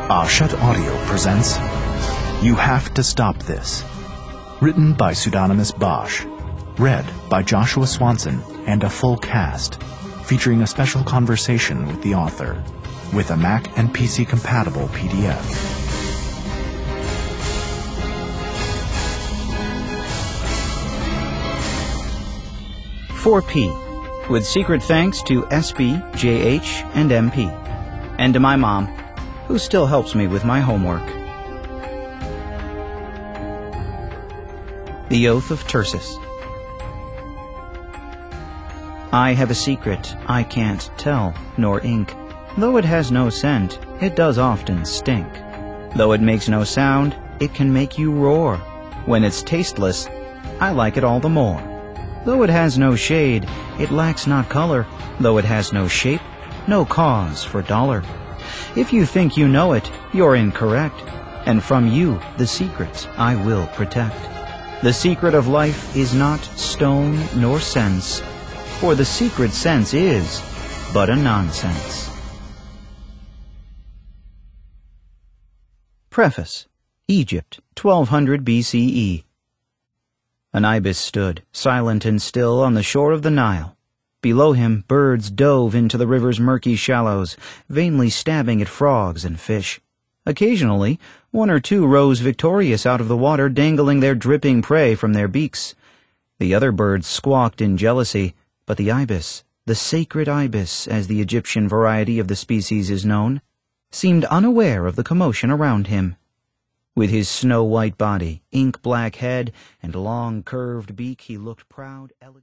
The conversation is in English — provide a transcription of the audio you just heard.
Ashat Audio presents You Have to Stop This. Written by Pseudonymous Bosch. Read by Joshua Swanson and a full cast, featuring a special conversation with the author, with a Mac and PC compatible PDF. "4P, with secret thanks to SB, JH, and MP, and to my mom, who still helps me with my homework." The Oath of Tircis. I have a secret I can't tell, nor ink. Though it has no scent, it does often stink. Though it makes no sound, it can make you roar. When it's tasteless, I like it all the more. Though it has no shade, it lacks not color. Though it has no shape, no cause for dolor. If you think you know it, you're incorrect, and from you the secret I will protect. The secret of life is not stone nor sense, for the secret sense is but a nonsense. Preface. Egypt, 1200 BCE. An ibis stood, silent and still, on the shore of the Nile. Below him, birds dove into the river's murky shallows, vainly stabbing at frogs and fish. Occasionally, one or two rose victorious out of the water, dangling their dripping prey from their beaks. The other birds squawked in jealousy, but the ibis, the sacred ibis, as the Egyptian variety of the species is known, seemed unaware of the commotion around him. With his snow-white body, ink-black head, and long curved beak, he looked proud, elegant.